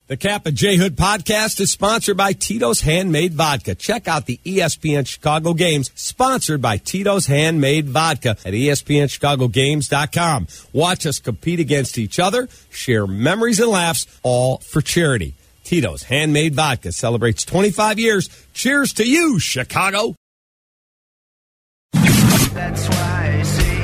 The Cap and J Hood podcast is sponsored by Tito's Handmade Vodka. Check out the ESPN Chicago games sponsored by Tito's Handmade Vodka at ESPNChicagoGames.com. Watch us compete against each other, share memories and laughs, all for charity. Tito's Handmade Vodka celebrates 25 years. Cheers to you, Chicago. That's why I say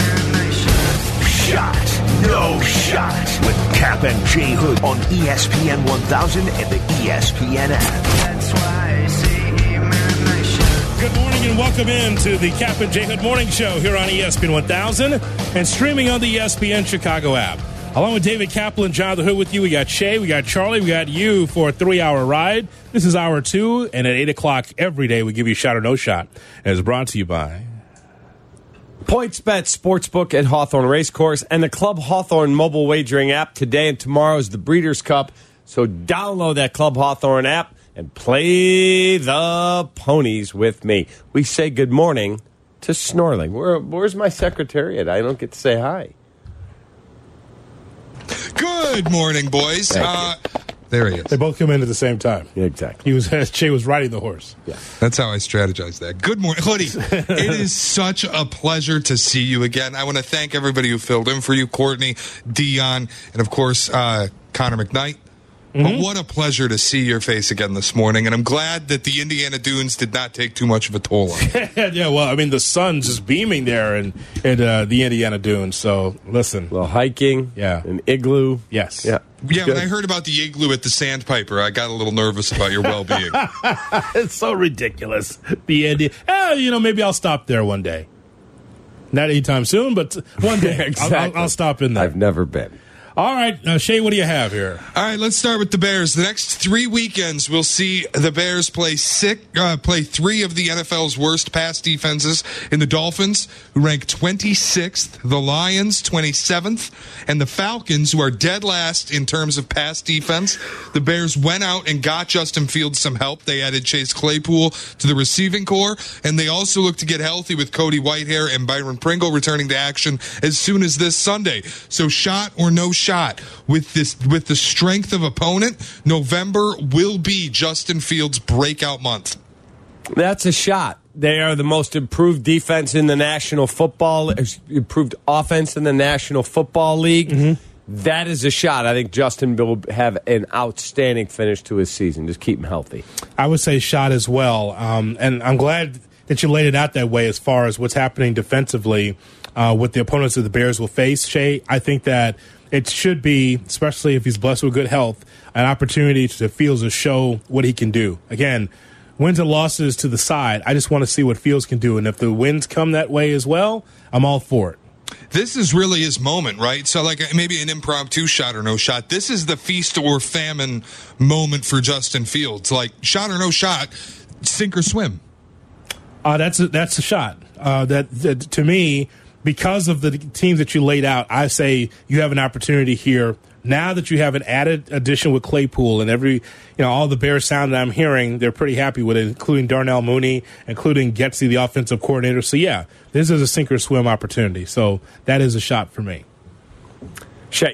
Shot, no shot, with Cap and J Hood on ESPN 1000 and the ESPN app. That's why I say Good morning and welcome in to the Cap and J Hood Morning Show here on ESPN 1000 and streaming on the ESPN Chicago app. Along with David Kaplan, Jonathan Hood with you. We got Shay, we got Charlie, we got you for a 3-hour ride. This is hour 2, and at 8 o'clock every day we give you Shot or No Shot. And it's brought to you by PointsBet Sportsbook at Hawthorne Racecourse and the Club Hawthorne mobile wagering app. Today and tomorrow is the Breeders' Cup, so download that Club Hawthorne app and play the ponies with me. We say good morning to Snorling. Where's my secretariat? I don't get to say hi. Good morning, boys. There he is. They both come in at the same time. Yeah, exactly. Shay was riding the horse. Yeah. That's how I strategize that. Good morning, Hoodie. It is such a pleasure to see you again. I want to thank everybody who filled in for you, Courtney, Dion, and of course, Connor McKnight. But what a pleasure to see your face again this morning, and I'm glad that the Indiana Dunes did not take too much of a toll on you. Yeah, well, I mean, the sun's just beaming there in the Indiana Dunes, so listen. A little hiking. Yeah. An igloo. Yes. Yeah. Yeah, when I heard about the igloo at the Sandpiper, I got a little nervous about your well-being. It's so ridiculous. The Indiana. Maybe I'll stop there one day. Not anytime soon, but one day. Exactly. I'll stop in there. I've never been. All right, Shay, what do you have here? All right, let's start with the Bears. The next 3 weekends, we'll see the Bears play 3 of the NFL's worst pass defenses in the Dolphins, who rank 26th, the Lions 27th, and the Falcons, who are dead last in terms of pass defense. The Bears went out and got Justin Fields some help. They added Chase Claypool to the receiving corps, and they also look to get healthy with Cody Whitehair and Byron Pringle returning to action as soon as this Sunday. So shot or no shot with the strength of opponent, November will be Justin Fields' breakout month. That's a shot. They are the most improved defense in the National Football, improved offense in the National Football League. Mm-hmm. That is a shot. I think Justin will have an outstanding finish to his season. Just keep him healthy. I would say shot as well. And I'm glad that you laid it out that way as far as what's happening defensively with the opponents that the Bears will face, Shay. I think that it should be, especially if he's blessed with good health, an opportunity to Fields to show what he can do. Again, wins and losses to the side. I just want to see what Fields can do. And if the wins come that way as well, I'm all for it. This is really his moment, right? So like maybe an impromptu shot or no shot. This is the feast or famine moment for Justin Fields. Like shot or no shot, sink or swim. That's a shot. That to me, because of the teams that you laid out, I say you have an opportunity here. Now that you have an added addition with Claypool and all the Bears sound that I'm hearing, they're pretty happy with it, including Darnell Mooney, including Getsy, the offensive coordinator. So, yeah, this is a sink or swim opportunity. So that is a shot for me. Shay.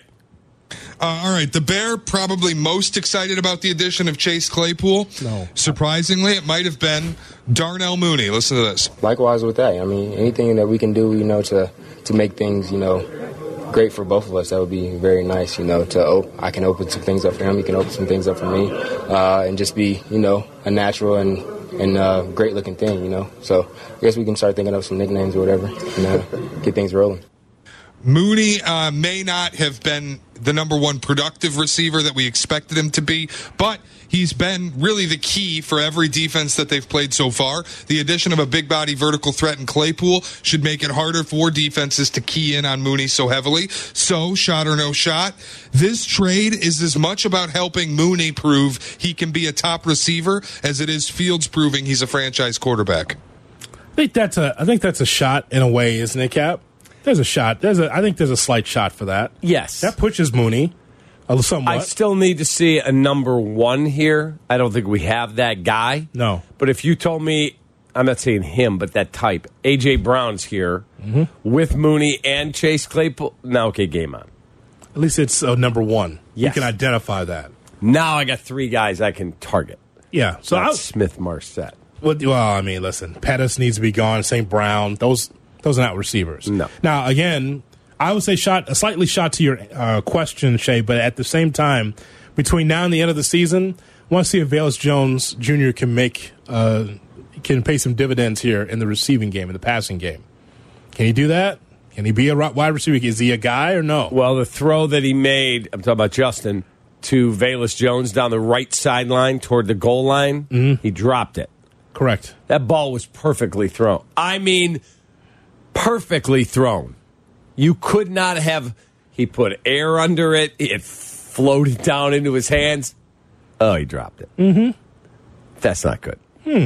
All right, the Bear probably most excited about the addition of Chase Claypool. No. Surprisingly, it might have been Darnell Mooney. Listen to this. Likewise with that. I mean, anything that we can do, to make things, great for both of us, that would be very nice, I can open some things up for him, he can open some things up for me, and just be, a natural and great-looking thing, So I guess we can start thinking of some nicknames or whatever and get things rolling. Mooney may not have been the number one productive receiver that we expected him to be, but he's been really the key for every defense that they've played so far. The addition of a big body vertical threat in Claypool should make it harder for defenses to key in on Mooney so heavily. So, shot or no shot, this trade is as much about helping Mooney prove he can be a top receiver as it is Fields proving he's a franchise quarterback. I think that's a shot in a way, isn't it, Cap? There's a shot. I think there's a slight shot for that. Yes. That pushes Mooney somewhat. I still need to see a number one here. I don't think we have that guy. No. But if you told me, I'm not saying him, but that type, A.J. Brown's here with Mooney and Chase Claypool. Now, okay, game on. At least it's number one. Yes. You can identify that. Now I got 3 guys I can target. Yeah. So Not Smith Marset. well, I mean, listen, Pettis needs to be gone. St. Brown. Those are not receivers. No. Now, again, I would say a slightly shot to your question, Shay, but at the same time, between now and the end of the season, I want to see if Velus Jones Jr. can pay some dividends here in the receiving game, in the passing game. Can he do that? Can he be a wide receiver? Is he a guy or no? Well, the throw that he made, I'm talking about Justin, to Velus Jones down the right sideline toward the goal line, he dropped it. Correct. That ball was perfectly thrown. I mean, perfectly thrown. You could not have. He put air under it. It floated down into his hands. Oh, he dropped it. Mm-hmm. That's not good.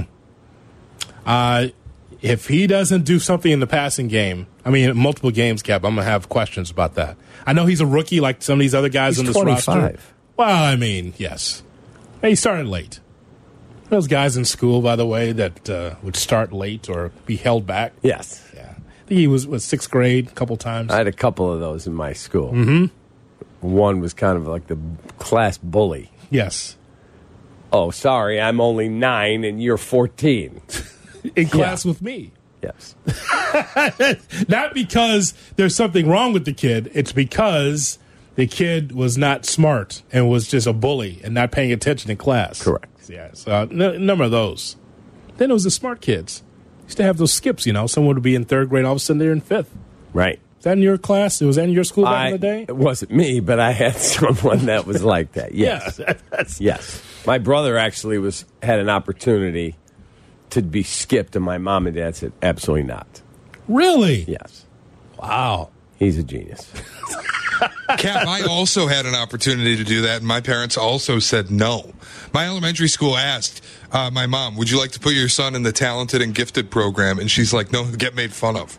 If he doesn't do something in the passing game, I mean, multiple games, Cap, I'm going to have questions about that. I know he's a rookie like some of these other guys He's on this 25. roster. Well, I mean, yes. He started late. Those guys in school, by the way, that would start late or be held back. Yes. Yeah. I think he was 6th grade a couple times. I had a couple of those in my school. Mm-hmm. One was kind of like the class bully. Yes. Oh, sorry, I'm only 9 and you're 14. In class with me. Yes. Not because there's something wrong with the kid. It's because the kid was not smart and was just a bully and not paying attention in class. Correct. Yeah, so a number of those. Then it was the smart kids. Used to have those skips, Someone would be in 3rd grade, all of a sudden they're in 5th. Right. Is that in your class? Was that in your school back in the day? It wasn't me, but I had someone that was like that. Yes. Yeah, Yes. My brother actually had an opportunity to be skipped, and my mom and dad said, absolutely not. Really? Yes. Wow. He's a genius. Cap, I also had an opportunity to do that, and my parents also said no. My elementary school asked my mom, would you like to put your son in the talented and gifted program? And she's like, no, he'll get made fun of.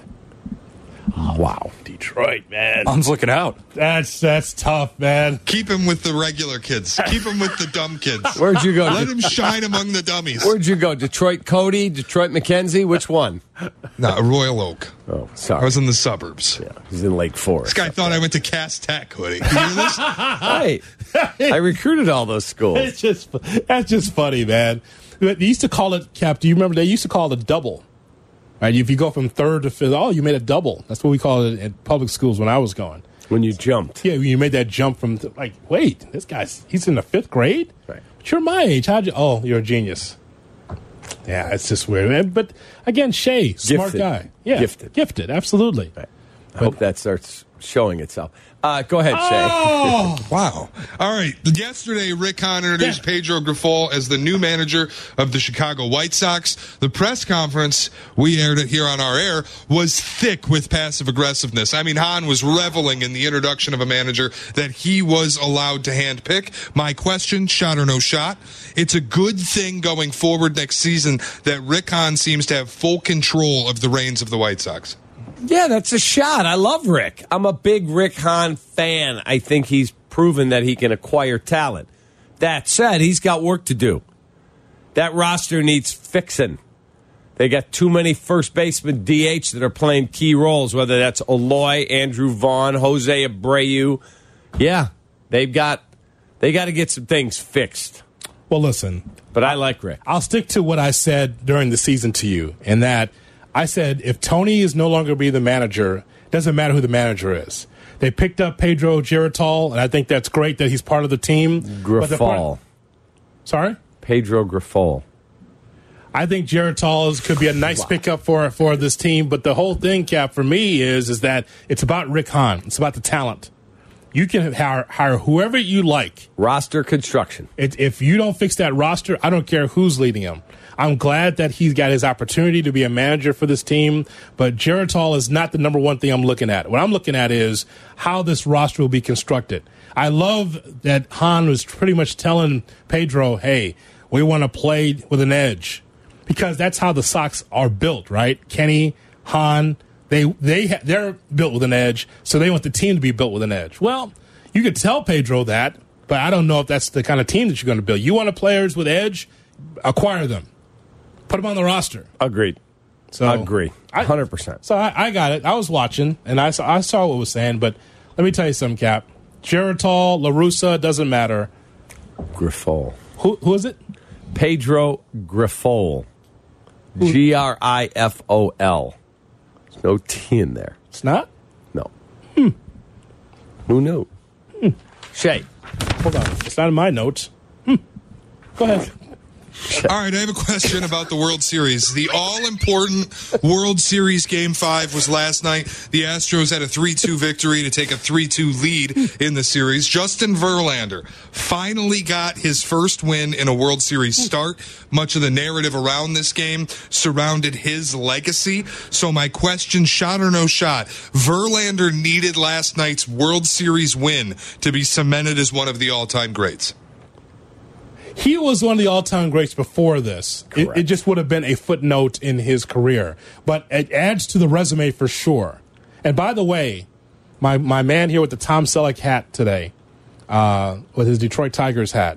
Wow. Detroit, man. Mom's looking out. That's tough, man. Keep him with the regular kids. Keep him with the dumb kids. Where'd you go? Let him shine among the dummies. Where'd you go? Detroit Cody? Detroit McKenzie? Which one? No, Royal Oak. Oh, I sorry. was in the suburbs. Yeah, he's in Lake Forest. This guy thought I went to Cass Tech, Hoodie. You hear this? Right. I recruited all those schools. That's just funny, man. They used to call it, Cap, do you remember they used to call it a double? Right, if you go from 3rd to 5th, you made a double. That's what we call it in public schools when I was going. When you jumped. Yeah, you made that jump from, wait, he's in the 5th grade? Right. But you're my age. You're a genius. Yeah, it's just weird, man. But again, Shay, smart Gifted. guy. Yeah, gifted, absolutely. Right. I hope that starts showing itself. Go ahead, Shay. Oh, Wow. All right. Yesterday, Rick Hahn introduced Pedro Grifol as the new manager of the Chicago White Sox. The press conference, we aired it here on our air, was thick with passive aggressiveness. I mean, Hahn was reveling in the introduction of a manager that he was allowed to handpick. My question, shot or no shot, it's a good thing going forward next season that Rick Hahn seems to have full control of the reins of the White Sox. Yeah, that's a shot. I love Rick. I'm a big Rick Hahn fan. I think he's proven that he can acquire talent. That said, he's got work to do. That roster needs fixing. They got too many first baseman DH that are playing key roles, whether that's Eloy, Andrew Vaughn, Jose Abreu. Yeah, they got to get some things fixed. well, listen. But I like Rick. I'll stick to what I said during the season to you, and that I said if Tony is no longer be the manager, it doesn't matter who the manager is. They picked up Pedro Girotol, and I think that's great that he's part of the team. Grifol. Sorry? Pedro Grifol. I think Girotol could be a nice pickup for this team, but the whole thing, Cap, for me is that it's about Rick Hahn. It's about the talent. You can hire whoever you like. Roster construction. If you don't fix that roster, I don't care who's leading him. I'm glad that he's got his opportunity to be a manager for this team, but Girotol is not the number one thing I'm looking at. What I'm looking at is how this roster will be constructed. I love that Hahn was pretty much telling Pedro, hey, we want to play with an edge, because that's how the Sox are built, right? Kenny, Hahn, they're built with an edge, so they want the team to be built with an edge. Well, you could tell Pedro that, but I don't know if that's the kind of team that you're going to build. You want players with edge, acquire them. Put them on the roster. Agreed. So Agree. 100%. So I got it. I was watching, and I saw what it was saying, but let me tell you something, Cap. Girotol, La Russa, doesn't matter. Grifol. Who is it? Pedro Grifol. Grifol. There's no T in there. It's not? No. Who knew? Shay. Hold on. It's not in my notes. Go ahead. All right, I have a question about the World Series. The all-important World Series Game 5 was last night. The Astros had a 3-2 victory to take a 3-2 lead in the series. Justin Verlander finally got his first win in a World Series start. Much of the narrative around this game surrounded his legacy. So my question, shot or no shot, Verlander needed last night's World Series win to be cemented as one of the all-time greats. He was one of the all-time greats before this. It just would have been a footnote in his career. But it adds to the resume for sure. And by the way, my man here with the Tom Selleck hat today, with his Detroit Tigers hat,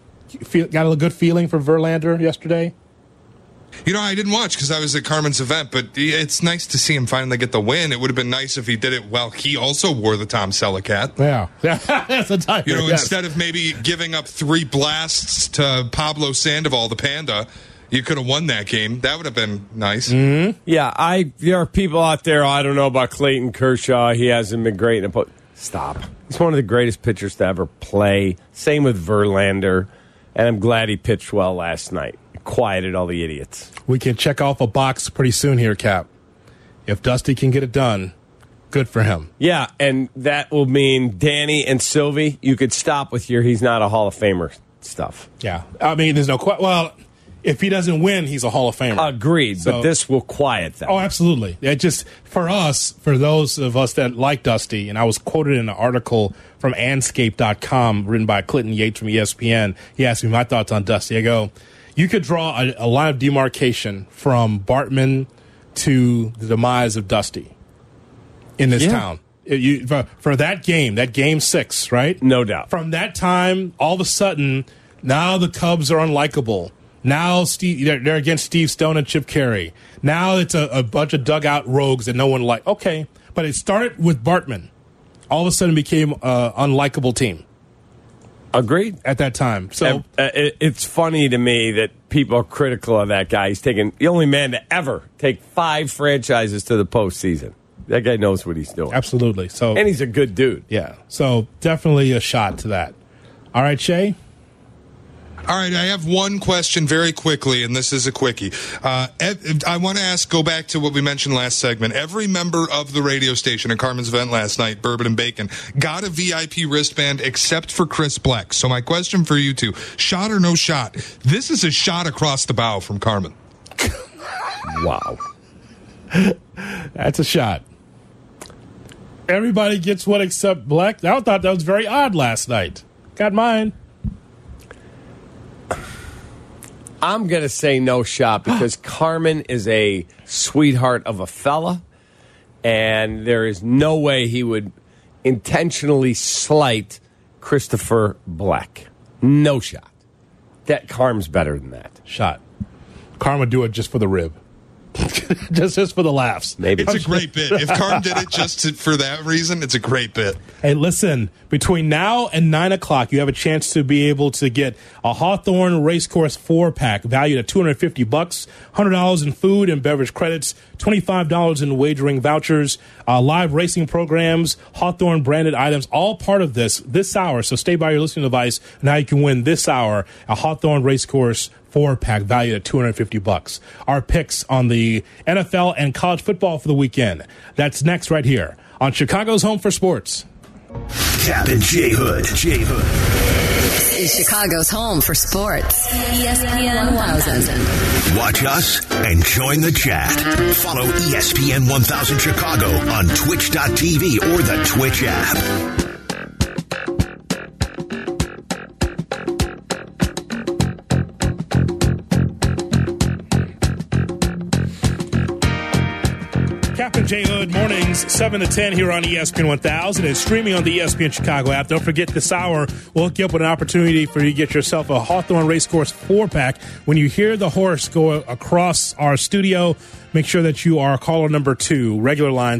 got a good feeling for Verlander yesterday? You know, I didn't watch because I was at Carmen's event, but it's nice to see him finally get the win. It would have been nice if he did it while he also wore the Tom Selleck hat. Yeah. That's a Tiger. You know, instead of maybe giving up 3 blasts to Pablo Sandoval, the Panda, you could have won that game. That would have been nice. Mm-hmm. Yeah, there are people out there, I don't know about Clayton Kershaw. He hasn't been great. Stop. He's one of the greatest pitchers to ever play. Same with Verlander. And I'm glad he pitched well last night. Quieted all the idiots. We can check off a box pretty soon here, Cap. If Dusty can get it done, good for him. Yeah, and that will mean Danny and Sylvie, you could stop with your he's not a Hall of Famer stuff. Yeah. I mean, there's no well, if he doesn't win, he's a Hall of Famer. Agreed, So, but this will quiet that. Oh, absolutely. It just, for those of us that like Dusty, and I was quoted in an article from Anscape.com written by Clinton Yates from ESPN. He asked me my thoughts on Dusty. I go, you could draw a line of demarcation from Bartman to the demise of Dusty in this town. For that game 6, right? No doubt. From that time, all of a sudden, now the Cubs are unlikable. Now they're against Steve Stone and Chip Carey. Now it's a bunch of dugout rogues that no one likes. Okay, but it started with Bartman. All of a sudden became an unlikable team. Agreed. At that time. So it's funny to me that people are critical of that guy. He's taken the only man to ever take 5 franchises to the postseason. That guy knows what he's doing. Absolutely. So, and he's a good dude. Yeah. So definitely a shot to that. All right, Shay? All right, I have one question very quickly, and this is a quickie. I want to go back to what we mentioned last segment. Every member of the radio station at Carmen's event last night, Bourbon and Bacon, got a VIP wristband except for Chris Black. So my question for you two, shot or no shot? This is a shot across the bow from Carmen. Wow. That's a shot. Everybody gets one except Black. I thought that was very odd last night. Got mine. I'm going to say no shot because Carmen is a sweetheart of a fella, and there is no way he would intentionally slight Christopher Black. No shot. That Carm's better than that. Shot. Carm would do it just for the rib. just for the laughs. Maybe. It's a great bit. If Carm did it for that reason, it's a great bit. Hey, listen, between now and 9 o'clock, you have a chance to be able to get a Hawthorne Racecourse 4-pack valued at $250, $100 in food and beverage credits, $25 in wagering vouchers, live racing programs, Hawthorne branded items, all part of this hour. So stay by your listening device. Now you can win this hour a Hawthorne Racecourse 4-pack valued at $250. Our picks on the NFL and college football for the weekend. That's next right here on Chicago's Home for Sports. Cap and J Hood. This is Chicago's Home for Sports. ESPN 1000. Watch us and join the chat. Follow ESPN 1000 Chicago on Twitch.tv or the Twitch app. Captain J Hood mornings 7 to 10 here on ESPN 1000 and streaming on the ESPN Chicago app. Don't forget this hour we'll hook you up with an opportunity for you to get yourself a Hawthorne Racecourse 4-pack. When you hear the horse go across our studio, make sure that you are caller number 2, regular line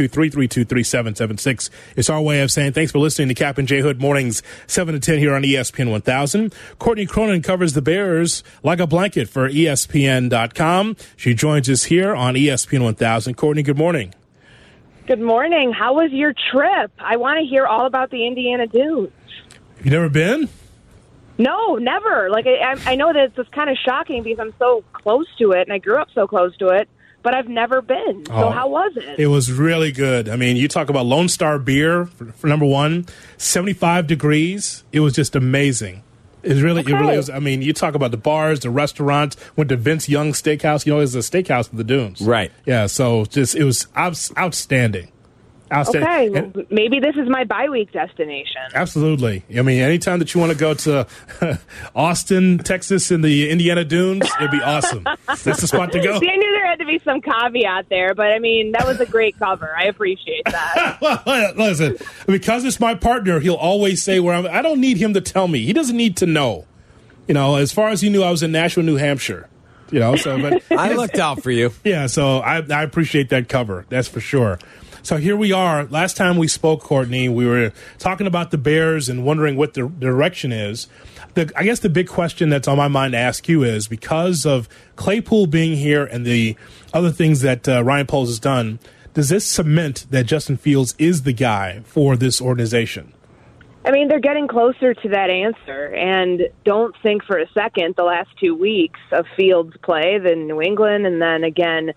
312-332-3776. It's our way of saying thanks for listening to Cap and J Hood mornings 7 to 10 here on ESPN 1000. Courtney Cronin covers the Bears like a blanket for ESPN.com. She joins us here on ESPN 1000. Courtney, good morning. Good morning. How was your trip? I want to hear all about the Indiana Dunes. You never been? No, never. Like I know that it's kind of shocking because I'm so close to it and I grew up so close to it, but I've never been. So how was it? It was really good. I mean, you talk about Lone Star beer for number one, 75 degrees. It was just amazing. It really was. I mean, you talk about the bars, the restaurants. Went to Vince Young Steakhouse. You know, it's a steakhouse in the Dunes. Right. Yeah. So it was outstanding. Okay, well, maybe this is my bye-week destination. Absolutely. I mean, anytime that you want to go to Austin, Texas, in the Indiana Dunes, it'd be awesome. That's the spot to go. See, I knew there had to be some caveat there, but, I mean, that was a great cover. I appreciate that. Well, listen, because it's my partner, he'll always say where I'm. I don't need him to tell me. He doesn't need to know. You know, as far as he knew, I was in Nashville, New Hampshire. You know, so but I looked out for you. Yeah, so I appreciate that cover. That's for sure. So here we are. Last time we spoke, Courtney, we were talking about the Bears and wondering what the direction is. I guess the big question that's on my mind to ask you is, because of Claypool being here and the other things that Ryan Poles has done, does this cement that Justin Fields is the guy for this organization? I mean, they're getting closer to that answer, and don't think for a second the last 2 weeks of Fields' play, then New England, and then again,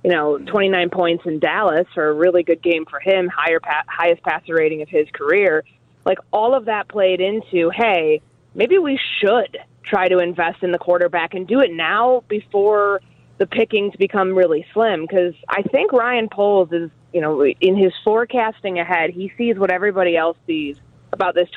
29 points in Dallas for a really good game for him, highest passer rating of his career. Like, all of that played into, hey, maybe we should try to invest in the quarterback and do it now before the pickings become really slim. Because I think Ryan Poles is, in his forecasting ahead, he sees what everybody else sees about this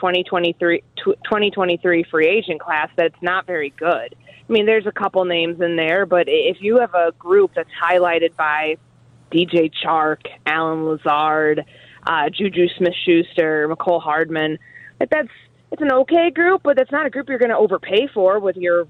2023 free agent class, that it's not very good. I mean, there's a couple names in there, but if you have a group that's highlighted by DJ Chark, Alan Lazard, Juju Smith-Schuster, McCole Hardman, it's an okay group, but it's not a group you're going to overpay for with your,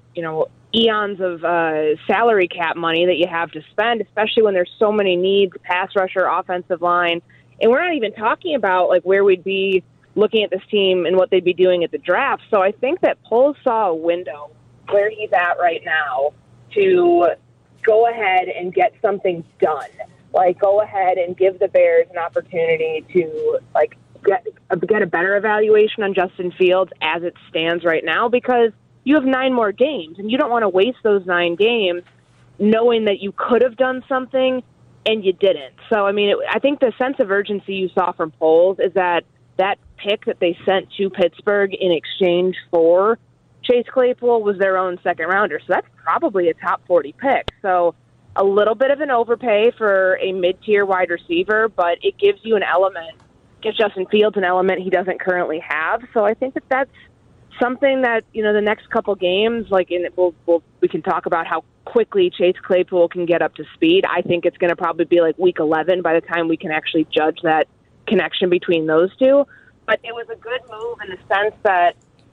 eons of salary cap money that you have to spend, especially when there's so many needs, pass rusher, offensive line. And we're not even talking about like where we'd be looking at this team and what they'd be doing at the draft. So I think that Poles saw a window where he's at right now to go ahead and get something done. Like, go ahead and give the Bears an opportunity to, like, get a better evaluation on Justin Fields as it stands right now, because you have 9 more games, and you don't want to waste those 9 games knowing that you could have done something and you didn't. So, I mean, I think the sense of urgency you saw from Poles is that pick that they sent to Pittsburgh in exchange for Chase Claypool was their own second rounder. So that's probably a top 40 pick. So a little bit of an overpay for a mid-tier wide receiver, but it gives you an element, gives Justin Fields an element he doesn't currently have. So I think that that's something that, the next couple games, like we can talk about how quickly Chase Claypool can get up to speed. I think it's going to probably be like week 11 by the time we can actually judge that connection between those two. But it was a good move in the sense that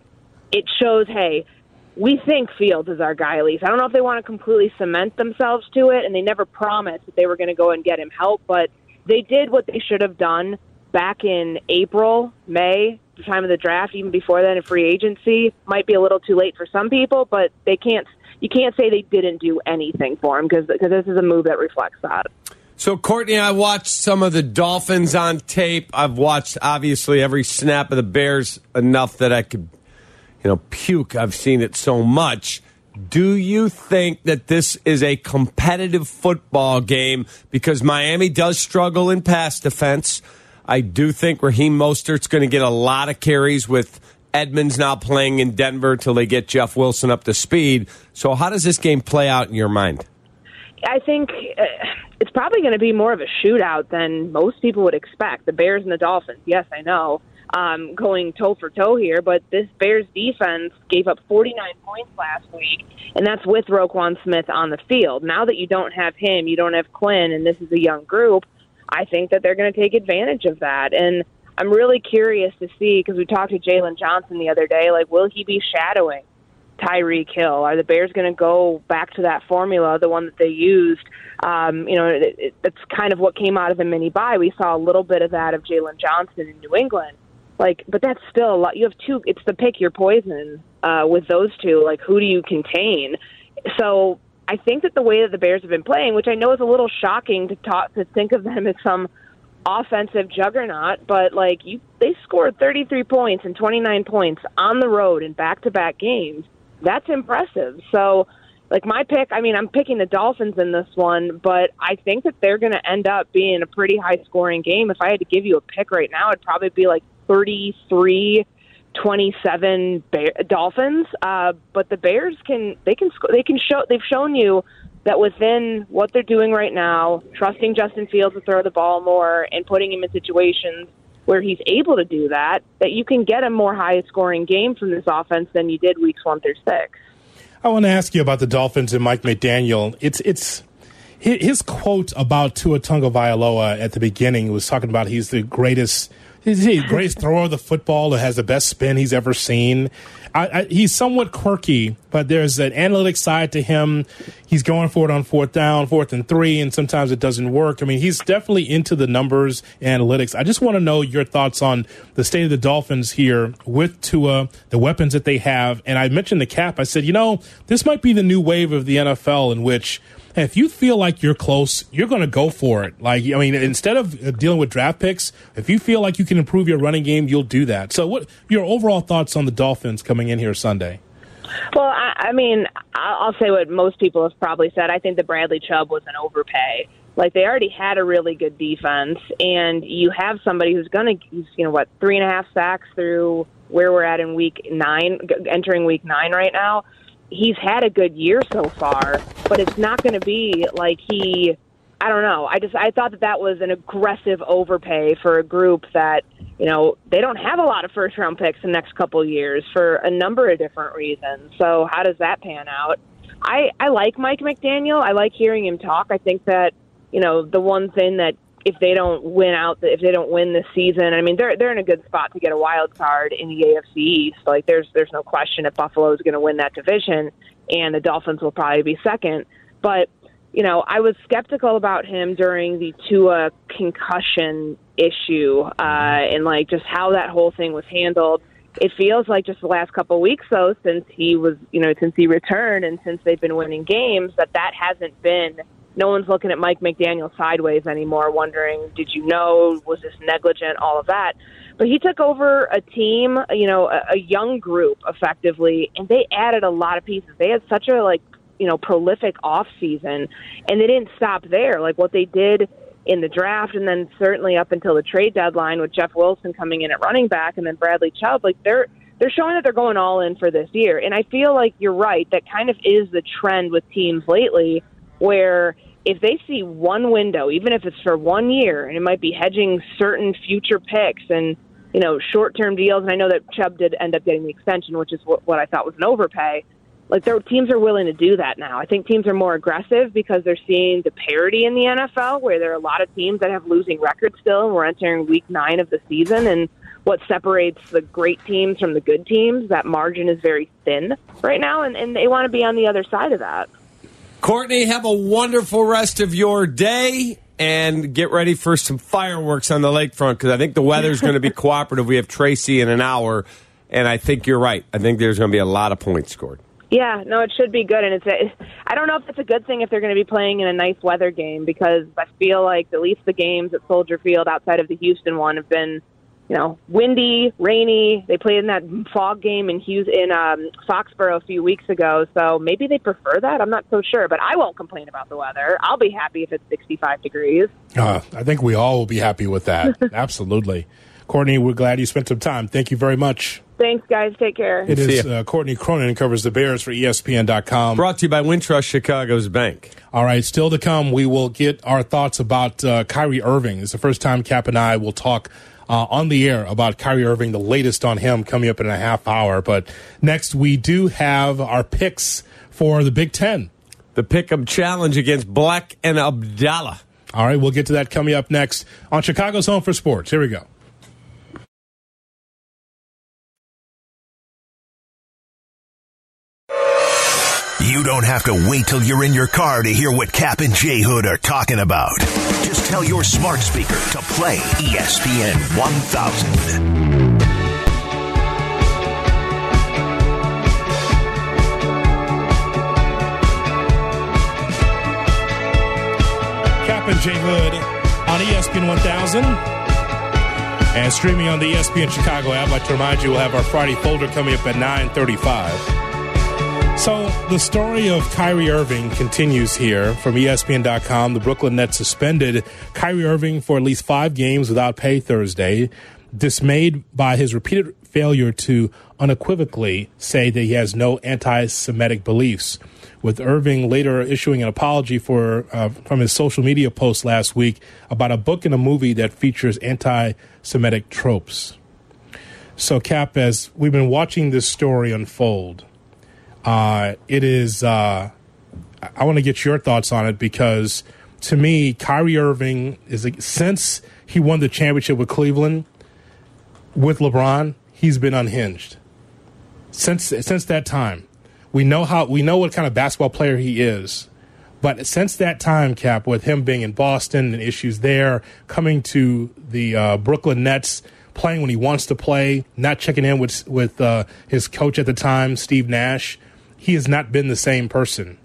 it shows, hey, we think Fields is our guy, at least. I don't know if they want to completely cement themselves to it, and they never promised that they were going to go and get him help, but they did what they should have done back in April, May, the time of the draft, even before then in free agency. Might be a little too late for some people, but you can't say they didn't do anything for him, because this is a move that reflects that. So, Courtney, I watched some of the Dolphins on tape. I've watched, obviously, every snap of the Bears enough that I could, puke. I've seen it so much. Do you think that this is a competitive football game? Because Miami does struggle in pass defense. I do think Raheem Mostert's going to get a lot of carries with Edmonds now playing in Denver till they get Jeff Wilson up to speed. So how does this game play out in your mind? I think it's probably going to be more of a shootout than most people would expect. The Bears and the Dolphins, yes, I know, going toe-for-toe here, but this Bears defense gave up 49 points last week, and that's with Roquan Smith on the field. Now that you don't have him, you don't have Quinn, and this is a young group, I think that they're going to take advantage of that. And I'm really curious to see, because we talked to Jalen Johnson the other day, like, will he be shadowing Tyreek Hill? Are the Bears going to go back to that formula, the one that they used? That's kind of what came out of the mini bye. We saw a little bit of that of Jalen Johnson in New England. But that's still a lot. You have two. It's the pick your poison with those two. Like, who do you contain? So I think that the way that the Bears have been playing, which I know is a little shocking to think of them as some offensive juggernaut, but they scored 33 points and 29 points on the road in back-to-back games. That's impressive. So, my pick, I'm picking the Dolphins in this one, but I think that they're going to end up being a pretty high-scoring game. If I had to give you a pick right now, it'd probably be 33-27 Dolphins. But the Bears they've shown you that within what they're doing right now, trusting Justin Fields to throw the ball more and putting him in situations where he's able to do that you can get a more high-scoring game from this offense than you did weeks 1 through 6. I want to ask you about the Dolphins and Mike McDaniel. It's his quote about Tua Tagovailoa at the beginning was talking about he's the greatest thrower of the football that has the best spin he's ever seen. He's somewhat quirky, but there's an analytic side to him. He's going for it on 4th down, 4th and 3, and sometimes it doesn't work. He's definitely into the numbers and analytics. I just want to know your thoughts on the state of the Dolphins here with Tua, the weapons that they have. And I mentioned the cap. I said, this might be the new wave of the NFL in which if you feel like you're close, you're going to go for it. Instead of dealing with draft picks, if you feel like you can improve your running game, you'll do that. So what your overall thoughts on the Dolphins coming in here Sunday? Well, I'll say what most people have probably said. I think that Bradley Chubb was an overpay. They already had a really good defense, and you have somebody who's 3.5 sacks through where we're at in week 9, entering week 9 right now. He's had a good year so far, but it's not going to be I don't know. I thought that was an aggressive overpay for a group that, they don't have a lot of first-round picks in the next couple of years for a number of different reasons. So how does that pan out? I like Mike McDaniel. I like hearing him talk. I think that, the one thing that if they don't win this season, they're in a good spot to get a wild card in the AFC East. There's no question that Buffalo is going to win that division, and the Dolphins will probably be second. But I was skeptical about him during the Tua concussion issue and just how that whole thing was handled. It feels like just the last couple of weeks, though, since he returned and since they've been winning games, that hasn't been. No one's looking at Mike McDaniel sideways anymore, wondering, did you know, was this negligent, all of that. But he took over a team, a young group, effectively, and they added a lot of pieces. They had such a, prolific offseason, and they didn't stop there. What they did in the draft and then certainly up until the trade deadline with Jeff Wilson coming in at running back and then Bradley Chubb, they're showing that they're going all in for this year. And I feel like you're right. That kind of is the trend with teams lately, where if they see one window, even if it's for 1 year, and it might be hedging certain future picks and, short-term deals, and I know that Chubb did end up getting the extension, which is what I thought was an overpay. Their teams are willing to do that now. I think teams are more aggressive because they're seeing the parity in the NFL, where there are a lot of teams that have losing records still, and we're entering week 9 of the season, and what separates the great teams from the good teams, that margin is very thin right now, and they want to be on the other side of that. Courtney, have a wonderful rest of your day and get ready for some fireworks on the lakefront because I think the weather's going to be cooperative. We have Tracy in an hour, and I think you're right. I think there's going to be a lot of points scored. Yeah, no, it should be good. And I don't know if it's a good thing if they're going to be playing in a nice weather game because I feel like at least the games at Soldier Field outside of the Houston one have been windy, rainy. They played in that fog game in Foxborough a few weeks ago, so maybe they prefer that. I'm not so sure, but I won't complain about the weather. I'll be happy if it's 65 degrees. I think we all will be happy with that. Absolutely. Courtney, we're glad you spent some time. Thank you very much. Thanks, guys. Take care. It is Courtney Cronin, covers the Bears for ESPN.com. Brought to you by Wintrust Chicago's Bank. All right, still to come, we will get our thoughts about Kyrie Irving. It's the first time Cap and I will talk on the air about Kyrie Irving, the latest on him coming up in a half hour. But next, we do have our picks for the Big Ten. The Pick'em Challenge against Black and Abdallah. All right, we'll get to that coming up next on Chicago's Home for Sports. Here we go. You don't have to wait till you're in your car to hear what Cap and J Hood are talking about. Just tell your smart speaker to play ESPN 1000. Cap and J Hood on ESPN 1000 and streaming on the ESPN Chicago app. I'd like to remind you we'll have our Friday folder coming up at 9:35. So the story of Kyrie Irving continues here from ESPN.com. The Brooklyn Nets suspended Kyrie Irving for at least 5 games without pay Thursday, dismayed by his repeated failure to unequivocally say that he has no anti-Semitic beliefs, with Irving later issuing an apology from his social media post last week about a book and a movie that features anti-Semitic tropes. So, Cap, as we've been watching this story unfold, I want to get your thoughts on it because, to me, Kyrie Irving since he won the championship with Cleveland with LeBron, he's been unhinged. Since that time, we know what kind of basketball player he is, but since that time, Cap, with him being in Boston and issues there, coming to the Brooklyn Nets, playing when he wants to play, not checking in with his coach at the time, Steve Nash. He has not been the same person.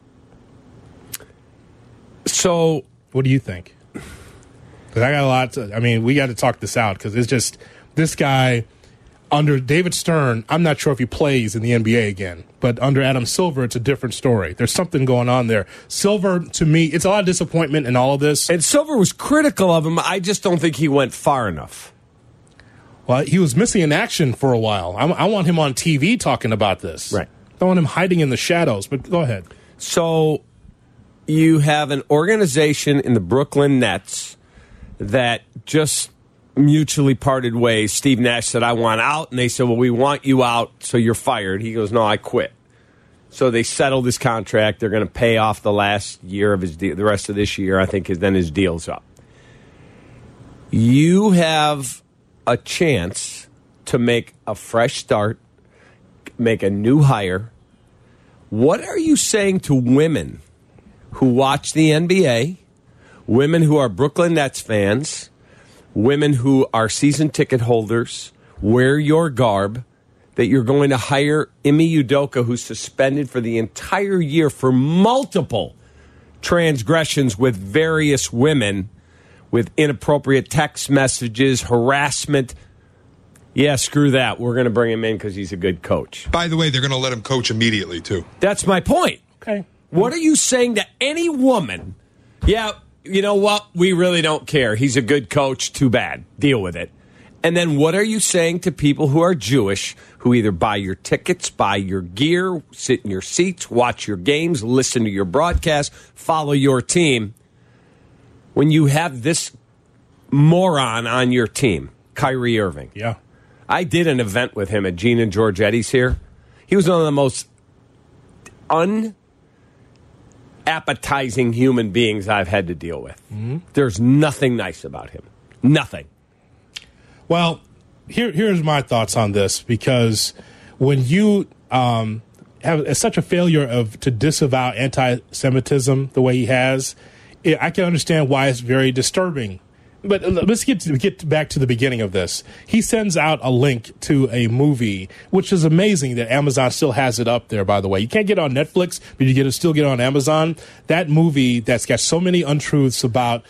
So, what do you think? Because I got a lot we got to talk this out because it's just this guy under David Stern. I'm not sure if he plays in the NBA again, but under Adam Silver, it's a different story. There's something going on there. Silver, to me, it's a lot of disappointment in all of this. And Silver was critical of him. I just don't think he went far enough. Well, he was missing in action for a while. I want him on TV talking about this. Right. I want him hiding in the shadows, but go ahead. So you have an organization in the Brooklyn Nets that just mutually parted ways. Steve Nash said, I want out. And they said, well, we want you out, so you're fired. He goes, no, I quit. So they settled his contract. They're going to pay off the last year of his deal. The rest of this year, I think, then his deal's up. You have a chance to make a fresh start, make a new hire. What are you saying to women who watch the NBA, women who are Brooklyn Nets fans, women who are season ticket holders, wear your garb, that you're going to hire Ime Udoka, who's suspended for the entire year for multiple transgressions with various women, with inappropriate text messages, harassment? Yeah, screw that. We're going to bring him in because he's a good coach. By the way, they're going to let him coach immediately, too. That's my point. Okay. What are you saying to any woman? Yeah, you know what? We really don't care. He's a good coach. Too bad. Deal with it. And then what are you saying to people who are Jewish, who either buy your tickets, buy your gear, sit in your seats, watch your games, listen to your broadcast, follow your team, when you have this moron on your team, Kyrie Irving? Yeah. I did an event with him at Gene and Georgetti's here. He was one of the most unappetizing human beings I've had to deal with. Mm-hmm. There's nothing nice about him. Nothing. Well, here's my thoughts on this, because when you have such a failure to disavow anti-Semitism the way he has, I can understand why it's very disturbing. But let's get back to the beginning of this. He sends out a link to a movie, which is amazing that Amazon still has it up there, by the way. You can't get it on Netflix, but you still get it on Amazon. That movie that's got so many untruths about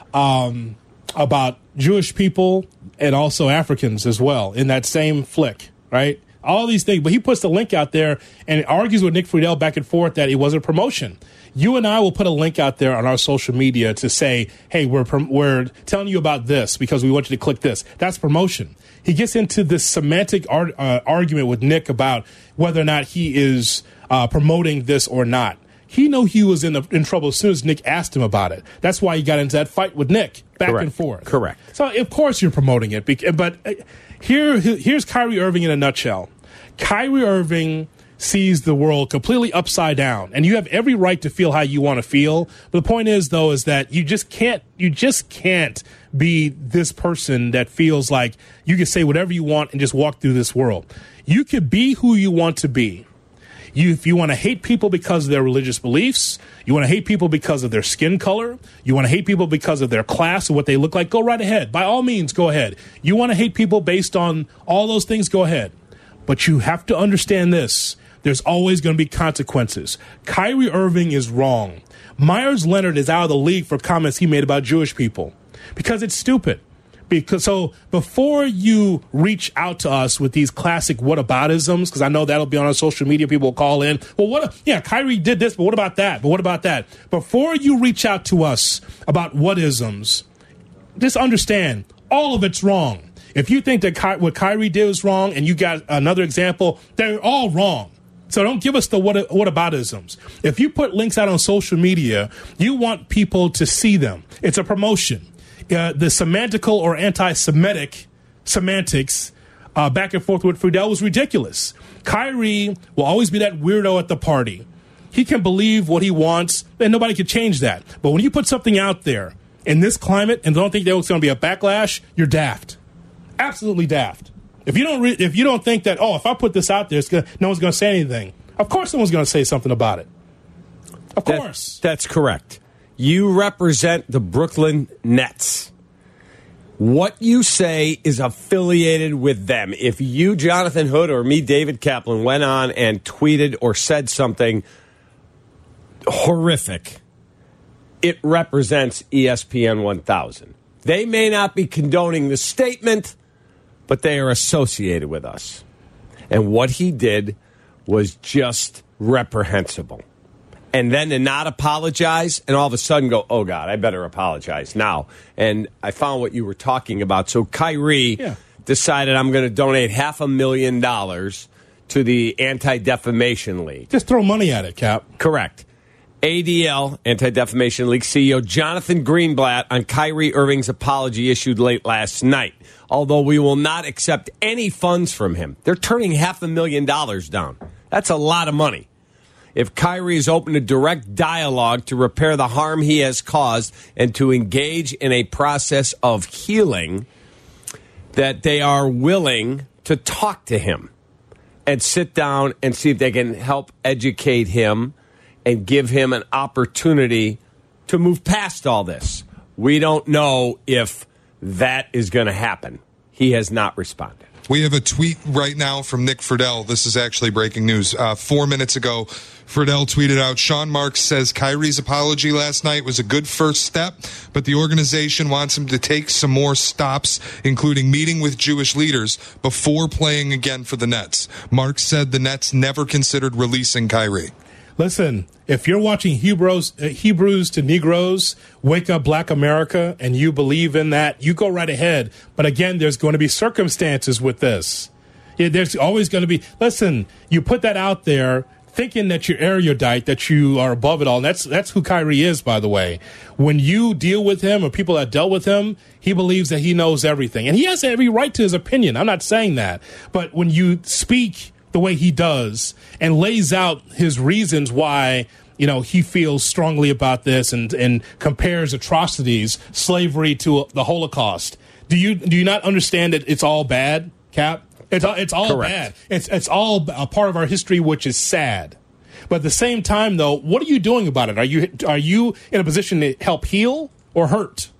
Jewish people and also Africans as well in that same flick, right? All these things. But he puts the link out there and argues with Nick Friedel back and forth that it was a promotion. You and I will put a link out there on our social media to say, hey, we're telling you about this because we want you to click this. That's promotion. He gets into this semantic argument with Nick about whether or not he is promoting this or not. He knew he was in trouble as soon as Nick asked him about it. That's why he got into that fight with Nick back and forth. Correct. So, of course, you're promoting it. But here's Kyrie Irving in a nutshell. Kyrie Irving sees the world completely upside down, and you have every right to feel how you want to feel. But the point is, though, is that you just can't be this person that feels like you can say whatever you want and just walk through this world. You could be who you want to be. If you want to hate people because of their religious beliefs, you want to hate people because of their skin color, you want to hate people because of their class or what they look like, go right ahead. By all means, go ahead. You want to hate people based on all those things, go ahead. But you have to understand this. There's always going to be consequences. Kyrie Irving is wrong. Myers Leonard is out of the league for comments he made about Jewish people because it's stupid. So before you reach out to us with these classic whataboutisms, because I know that'll be on our social media, people will call in. Well, Kyrie did this, but what about that? But what about that? Before you reach out to us about whatisms, just understand all of it's wrong. If you think that what Kyrie did was wrong and you got another example, they're all wrong. So don't give us the whataboutisms. If you put links out on social media, you want people to see them. It's a promotion. The semantical or anti-Semitic semantics back and forth with Friedel was ridiculous. Kyrie will always be that weirdo at the party. He can believe what he wants, and nobody can change that. But when you put something out there in this climate and don't think there was going to be a backlash, you're daft. Absolutely daft. If you don't think that, if I put this out there, no one's going to say anything. Of course someone's going to say something about it. Of course. That's correct. You represent the Brooklyn Nets. What you say is affiliated with them. If you, Jonathan Hood, or me, David Kaplan, went on and tweeted or said something horrific, it represents ESPN 1000. They may not be condoning the statement, but they are associated with us. And what he did was just reprehensible. And then to not apologize and all of a sudden go, oh, God, I better apologize now. And I found what you were talking about. So Kyrie decided I'm going to donate $500,000 to the Anti-Defamation League. Just throw money at it, Cap. Correct. ADL, Anti-Defamation League CEO Jonathan Greenblatt on Kyrie Irving's apology issued late last night. Although we will not accept any funds from him. They're turning $500,000 down. That's a lot of money. If Kyrie is open to direct dialogue to repair the harm he has caused and to engage in a process of healing, that they are willing to talk to him and sit down and see if they can help educate him and give him an opportunity to move past all this. We don't know if that is going to happen. He has not responded. We have a tweet right now from Nick Friedel. This is actually breaking news. 4 minutes ago, Friedel tweeted out, Sean Marks says Kyrie's apology last night was a good first step, but the organization wants him to take some more stops, including meeting with Jewish leaders before playing again for the Nets. Marks said the Nets never considered releasing Kyrie. Listen, if you're watching Hebrews to Negroes, Wake Up Black America, and you believe in that, you go right ahead. But again, there's going to be circumstances with this. There's always going to be, listen, you put that out there thinking that you're erudite, that you are above it all. And that's who Kyrie is, by the way. When you deal with him or people that dealt with him, he believes that he knows everything. And he has every right to his opinion. I'm not saying that. But when you speak the way he does and lays out his reasons why, he feels strongly about this and compares atrocities, slavery to the Holocaust. Do you not understand that it's all bad, Cap? It's all Correct. bad. It's all a part of our history, which is sad. But at the same time, though, what are you doing about it? Are you in a position to help heal or hurt?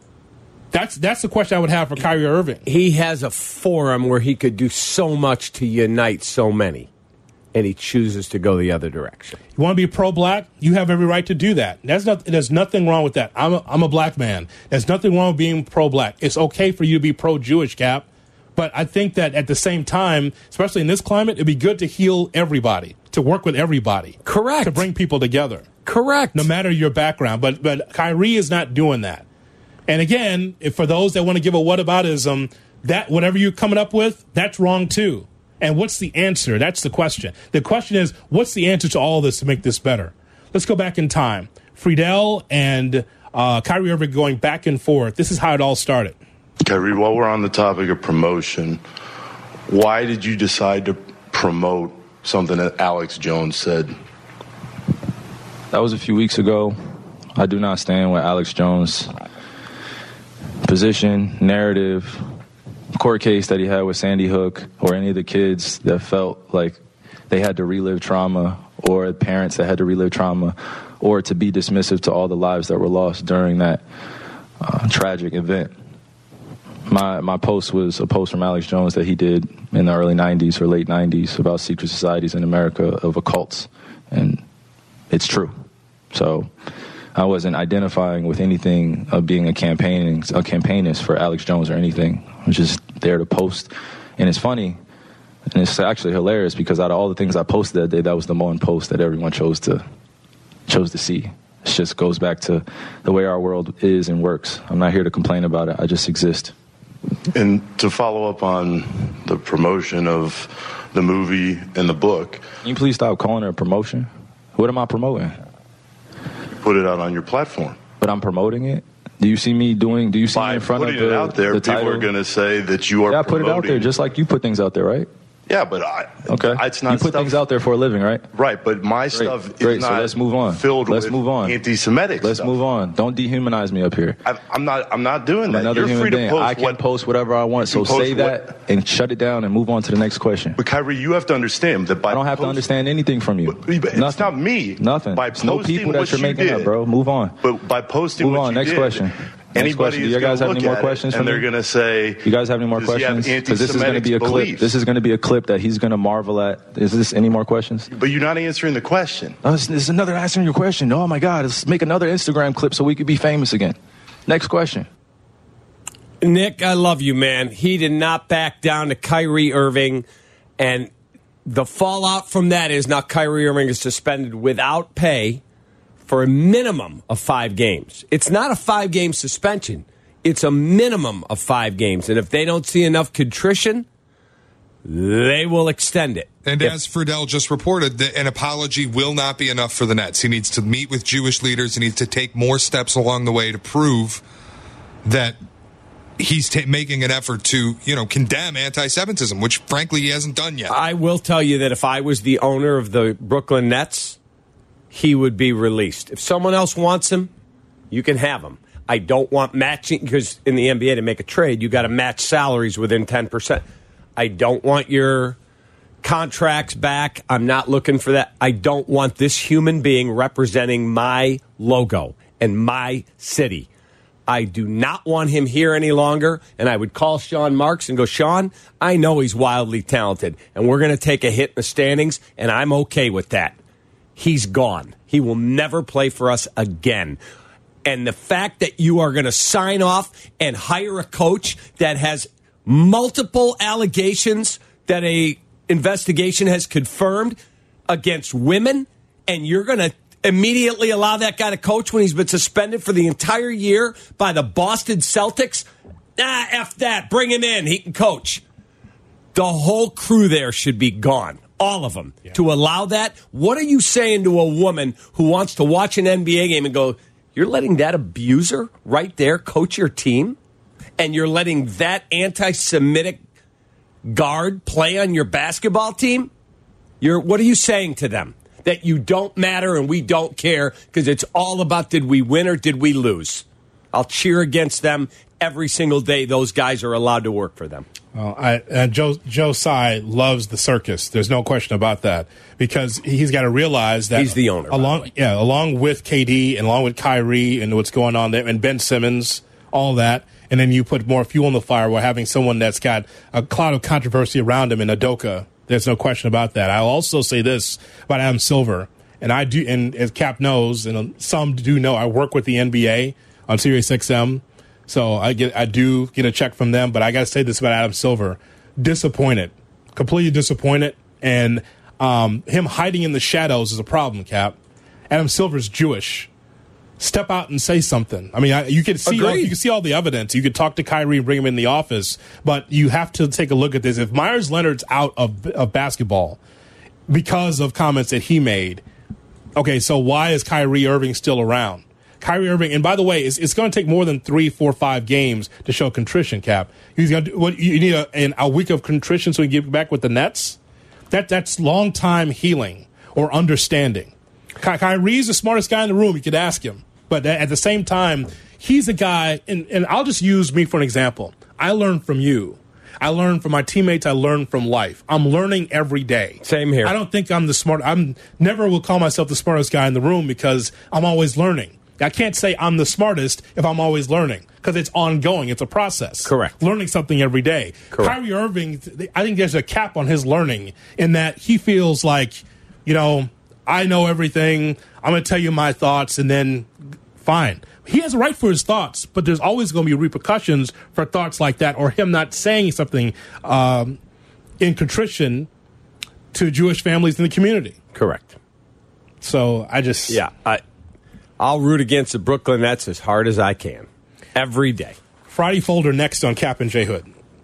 That's the question I would have for Kyrie Irving. He has a forum where he could do so much to unite so many, and he chooses to go the other direction. You want to be pro-black? You have every right to do that. There's nothing wrong with that. I'm a black man. There's nothing wrong with being pro-black. It's okay for you to be pro-Jewish, Cap. But I think that at the same time, especially in this climate, it'd be good to heal everybody, to work with everybody. Correct. To bring people together. Correct. No matter your background. But Kyrie is not doing that. And again, if for those that want to give a whataboutism, that whatever you're coming up with, that's wrong too. And what's the answer? That's the question. The question is, what's the answer to all this to make this better? Let's go back in time. Friedel and Kyrie Irving going back and forth. This is how it all started. Kyrie, while we're on the topic of promotion, why did you decide to promote something that Alex Jones said? That was a few weeks ago. I do not stand with Alex Jones' position, narrative, court case that he had with Sandy Hook or any of the kids that felt like they had to relive trauma, or parents that had to relive trauma, or to be dismissive to all the lives that were lost during that tragic event. My post was a post from Alex Jones that he did in the early 90s or late 90s about secret societies in America of occults, and it's true. So I wasn't identifying with anything of being a campaignist for Alex Jones or anything. I was just there to post. And it's funny, and it's actually hilarious, because out of all the things I posted that day, that was the one post that everyone chose to see. It just goes back to the way our world is and works. I'm not here to complain about it. I just exist. And to follow up on the promotion of the movie and the book. Can you please stop calling it a promotion? What am I promoting? Put it out on your platform. But I'm promoting it? Do you see me in front of putting it out there, the people title? are going to say that you are promoting. Yeah, I put it out there just like you put things out there, right? Yeah, but it's not. You put things out there for a living, right? Right, but my stuff is not. So let's move on. Let's move on. Anti-Semitic. Let's move on. Don't dehumanize me up here. I'm not doing that. Another human being. I can post whatever I want. So say that and shut it down and move on to the next question. But Kyrie, you have to understand that I don't have to understand anything from you. It's not me. Nothing. It's no people that you're making up, bro. Move on. But by posting, move on. Next question. Anybody do you guys have any more questions for me? And they're going to say, you guys have any more questions? Because this is going to be a clip. This is going to be a clip that he's going to marvel at. Is this any more questions? But you're not answering the question. Oh, this is another answering your question. Oh my God, let's make another Instagram clip so we could be famous again. Next question. Nick, I love you, man. He did not back down to Kyrie Irving, and the fallout from that is now Kyrie Irving is suspended without pay for a minimum of 5 games. It's not a 5-game suspension. It's a minimum of 5 games. And if they don't see enough contrition, they will extend it. And as Friedel just reported, an apology will not be enough for the Nets. He needs to meet with Jewish leaders. He needs to take more steps along the way to prove that he's making an effort to, condemn anti-Semitism, which, frankly, he hasn't done yet. I will tell you that if I was the owner of the Brooklyn Nets, he would be released. If someone else wants him, you can have him. I don't want matching, because in the NBA to make a trade, you got to match salaries within 10%. I don't want your contracts back. I'm not looking for that. I don't want this human being representing my logo and my city. I do not want him here any longer, and I would call Sean Marks and go, Sean, I know he's wildly talented, and we're going to take a hit in the standings, and I'm okay with that. He's gone. He will never play for us again. And the fact that you are going to sign off and hire a coach that has multiple allegations that a investigation has confirmed against women, and you're going to immediately allow that guy to coach when he's been suspended for the entire year by the Boston Celtics? F that. Bring him in. He can coach. The whole crew there should be gone. All of them. Yeah. To allow that? What are you saying to a woman who wants to watch an NBA game and go, you're letting that abuser right there coach your team? And you're letting that anti-Semitic guard play on your basketball team? What are you saying to them? That you don't matter and we don't care because it's all about did we win or did we lose? I'll cheer against them every single day those guys are allowed to work for them. Joe Tsai loves the circus. There's no question about that, because he's got to realize that he's the owner. Along with KD and along with Kyrie and what's going on there, and Ben Simmons, all that, and then you put more fuel on the fire by having someone that's got a cloud of controversy around him in Udoka. There's no question about that. I'll also say this about Adam Silver, and I do, and as Cap knows, and some do know, I work with the NBA on SiriusXM. So I do get a check from them, but I got to say this about Adam Silver. Disappointed. Completely disappointed. And him hiding in the shadows is a problem, Cap. Adam Silver's Jewish. Step out and say something. I mean, you can see all the evidence. You could talk to Kyrie and bring him in the office, but you have to take a look at this. If Myers Leonard's out of basketball because of comments that he made, okay, so why is Kyrie Irving still around? Kyrie Irving, and by the way, it's going to take more than 3, 4, 5 games to show contrition, Cap. You need a week of contrition so you get back with the Nets? That's long time healing or understanding. Kyrie's the smartest guy in the room. You could ask him. But at the same time, he's a guy, and I'll just use me for an example. I learned from you. I learn from my teammates. I learn from life. I'm learning every day. Same here. I don't think I'm the smart. I'm never will call myself the smartest guy in the room because I'm always learning. I can't say I'm the smartest if I'm always learning because it's ongoing. It's a process. Correct. Learning something every day. Correct. Kyrie Irving, I think there's a cap on his learning in that he feels like, I know everything. I'm going to tell you my thoughts and then fine. He has a right for his thoughts, but there's always going to be repercussions for thoughts like that or him not saying something in contrition to Jewish families in the community. Correct. So I just... Yeah, I'll root against the Brooklyn Nets as hard as I can. Every day. Friday Folder next on Cap and J Hood.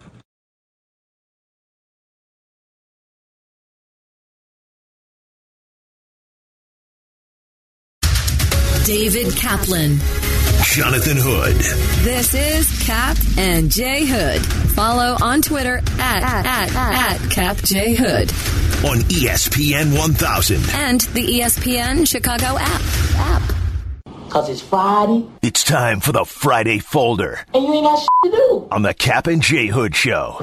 David Kaplan. Jonathan Hood. This is Cap and J Hood. Follow on Twitter at Cap J Hood. On ESPN 1000. And the ESPN Chicago app. Because it's Friday. It's time for the Friday Folder. And you ain't got shit to do. On the Cap and J Hood Show.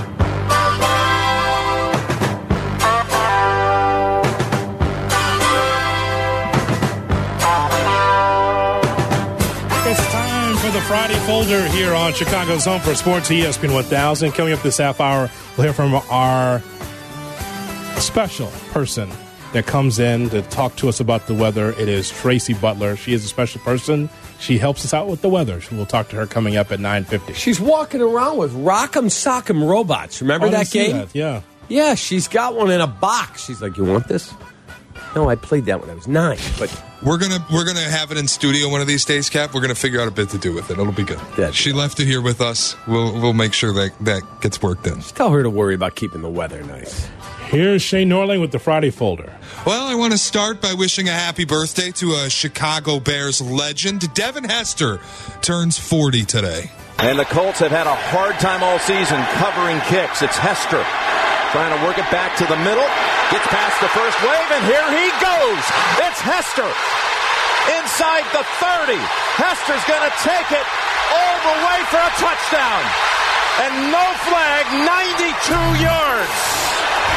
It's time for the Friday Folder here on Chicago's Home for Sports, ESPN 1000. Coming up this half hour, we'll hear from our special person that comes in to talk to us about the weather. It is Tracy Butler. She is a special person. She helps us out with the weather. We'll talk to her coming up at 9:50. She's walking around with Rock'em Sock'em robots. Remember that game? That. Yeah. Yeah, she's got one in a box. She's like, you want this? No, I played that when I was 9. But we're gonna have it in studio one of these days, Cap. We're gonna figure out a bit to do with it. It'll be good. Yeah, she left it here with us. We'll make sure that gets worked in. Just tell her to worry about keeping the weather nice. Here's Shane Norling with the Friday Folder. Well, I want to start by wishing a happy birthday to a Chicago Bears legend. Devin Hester turns 40 today. And the Colts have had a hard time all season covering kicks. It's Hester trying to work it back to the middle. Gets past the first wave, and here he goes. It's Hester inside the 30. Hester's going to take it all the way for a touchdown. And no flag, 92 yards.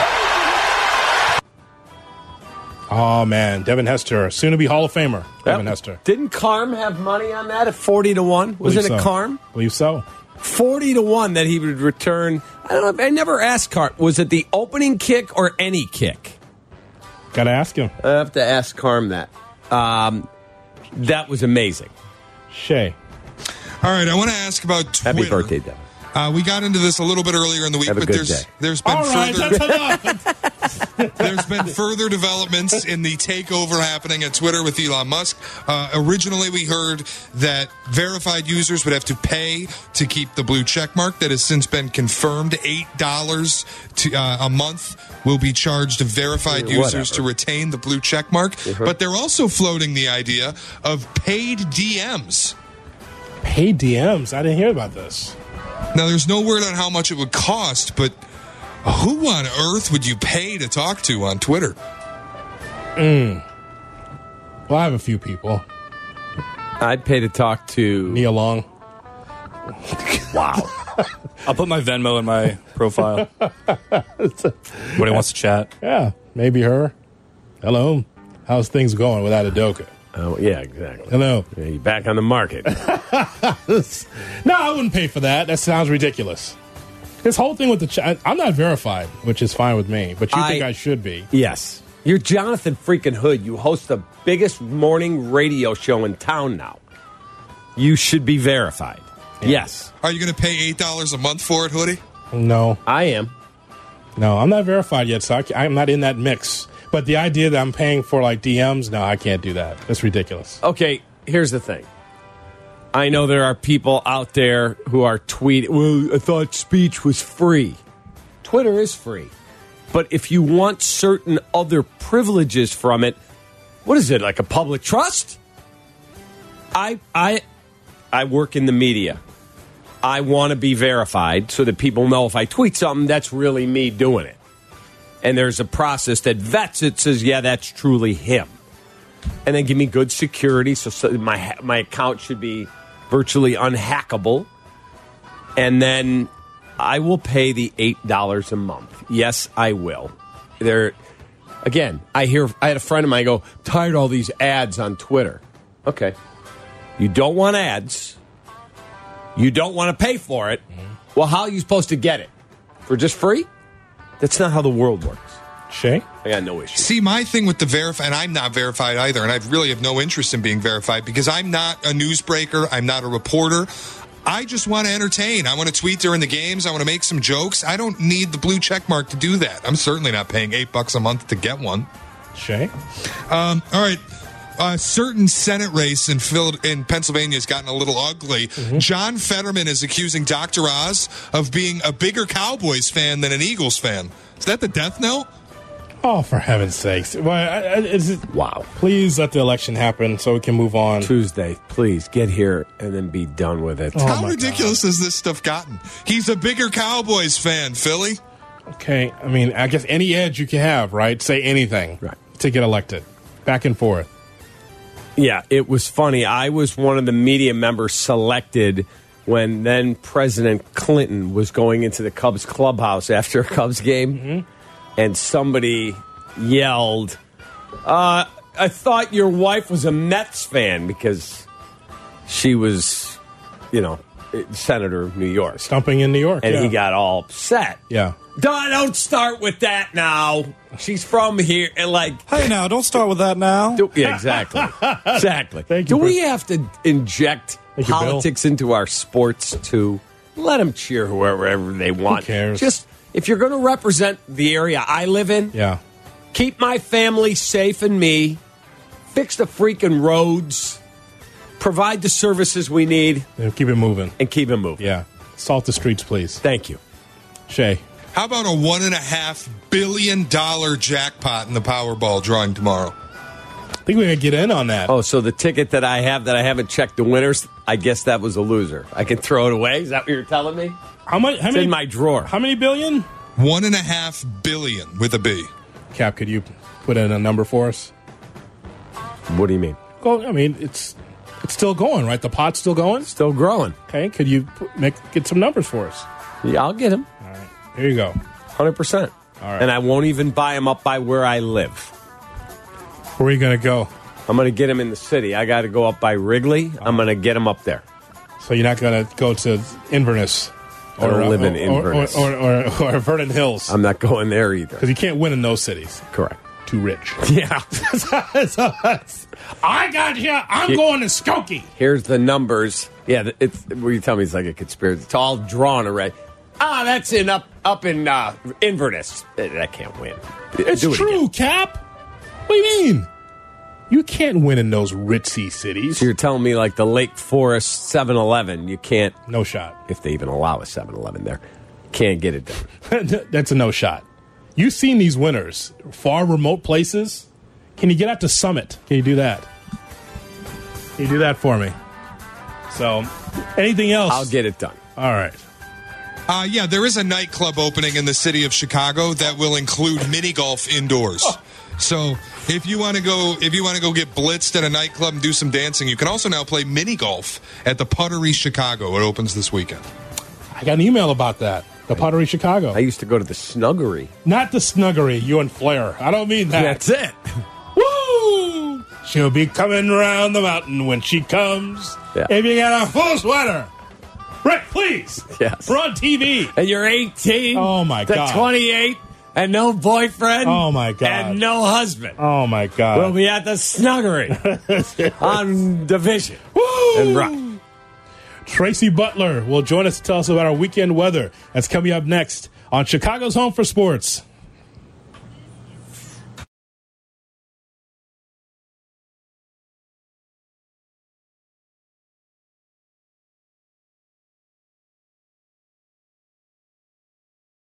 Oh, man. Devin Hester, soon-to-be Hall of Famer. Devin Hester. Didn't Carm have money on that at 40-1? Wasn't it Carm? Believe so. 40-1 that he would return. I don't know. I never asked Carm. Was it the opening kick or any kick? Got to ask him. I have to ask Carm that. That was amazing. Shay. All right, I want to ask about Twitter. Happy birthday, Devin. We got into this a little bit earlier in the week, Have a but good day. there's been All right, further that's enough. there's been further developments in the takeover happening at Twitter with Elon Musk. Originally, we heard that verified users would have to pay to keep the blue check mark. That has since been confirmed. $8 a month will be charged to verified users to retain the blue check mark. But they're also floating the idea of paid DMs. Paid DMs? I didn't hear about this. Now, there's no word on how much it would cost, but who on earth would you pay to talk to on Twitter? Well, I have a few people. I'd pay to talk to Neil Long. Wow. I'll put my Venmo in my profile. Nobody wants to chat. Yeah, maybe her. Hello. How's things going without Udoka? Oh, yeah, exactly. Hello. Yeah, you back on the market. No, I wouldn't pay for that. That sounds ridiculous. This whole thing with the chat, I'm not verified, which is fine with me, but you think I should be. Yes. You're Jonathan freaking Hood. You host the biggest morning radio show in town now. You should be verified. Yeah. Yes. Are you going to pay $8 a month for it, Hoodie? No. I am. No, I'm not verified yet, so I'm not in that mix. But the idea that I'm paying for, like, DMs, no, I can't do that. That's ridiculous. Okay, here's the thing. I know there are people out there who are tweeting, well, I thought speech was free. Twitter is free. But if you want certain other privileges from it, what is it, like a public trust? I work in the media. I want to be verified so that people know if I tweet something, that's really me doing it. And there's a process that vets it, says, yeah, that's truly him. And then give me good security, so my account should be virtually unhackable. And then I will pay the $8 a month. Yes, I will. Again, I had a friend of mine go, tired of all these ads on Twitter. Okay. You don't want ads. You don't want to pay for it. Well, how are you supposed to get it? For just free? That's not how the world works. Shay? I got no issue. See, my thing with the verify, and I'm not verified either, and I really have no interest in being verified because I'm not a newsbreaker. I'm not a reporter. I just want to entertain. I want to tweet during the games. I want to make some jokes. I don't need the blue check mark to do that. I'm certainly not paying $8 a month to get one. Shay? All right. A certain Senate race in Pennsylvania has gotten a little ugly. John Fetterman is accusing Dr. Oz of being a bigger Cowboys fan than an Eagles fan. Is that the death knell? Oh, for heaven's sakes. Wow. Please let the election happen so we can move on. Tuesday, please get here and then be done with it. How ridiculous has this stuff gotten? He's a bigger Cowboys fan, Philly. Okay, I mean, I guess any edge you can have, right? Say anything to get elected. Back and forth. Yeah, it was funny. I was one of the media members selected when then President Clinton was going into the Cubs clubhouse after a Cubs game, and somebody yelled, I thought your wife was a Mets fan because she was, senator of New York. Stumping in New York, and he got all upset. Yeah. Don't start with that now. She's from here. And hey, now, don't start with that now. Yeah, exactly. Exactly. Thank you, Do we have to inject Thank you, politics into our sports, too? Let them cheer whoever they want. Who cares? Just, if you're going to represent the area I live in, keep my family safe and me, fix the freaking roads, provide the services we need. And keep it moving. Yeah. Salt the streets, please. Thank you. Shay. How about a $1.5 billion jackpot in the Powerball drawing tomorrow? I think we're going to get in on that. Oh, so the ticket that I have that I haven't checked the winners, I guess that was a loser. I can throw it away? Is that what you're telling me? How many? In my drawer. How many billion? $1.5 billion with a B. Cap, could you put in a number for us? What do you mean? Well, I mean, it's still going, right? The pot's still going? Still growing. Okay, could you get some numbers for us? Yeah, I'll get them. All right, here you go. 100%. All right. And I won't even buy them up by where I live. Where are you going to go? I'm going to get them in the city. I got to go up by Wrigley. I'm going to get them up there. So you're not going to go to Inverness? I don't live in Inverness. Or Vernon Hills? I'm not going there either. Because you can't win in those cities. Correct. Too rich. Yeah. I got you. I'm going to Skokie. Here's the numbers. Yeah, what you tell me is like a conspiracy. It's all drawn already. That's up in Inverness. That can't win. It's true, Cap. What do you mean? You can't win in those ritzy cities. So you're telling me like the Lake Forest 7-Eleven, you can't... No shot. If they even allow a 7-Eleven there. Can't get it done. That's a no shot. You've seen these winners. Far remote places. Can you get out to Summit? Can you do that? Can you do that for me? So, anything else? I'll get it done. All right. Yeah, there is a nightclub opening in the city of Chicago that will include mini golf indoors. So if you want to go get blitzed at a nightclub and do some dancing, you can also now play mini golf at the Puttery Chicago. It opens this weekend. I got an email about that. The Puttery Chicago. I used to go to the Snuggery. Not the Snuggery, you and Flair. I don't mean that. That's it. Woo! She'll be coming around the mountain when she comes. Yeah. If you got a full sweater. Rick, please. Yes. We're on TV. And you're 18. Oh, my God. To 28. And no boyfriend. Oh, my God. And no husband. Oh, my God. We'll be at the Snuggery on Division. Woo! And Rock. Tracy Butler will join us to tell us about our weekend weather. That's coming up next on Chicago's Home for Sports.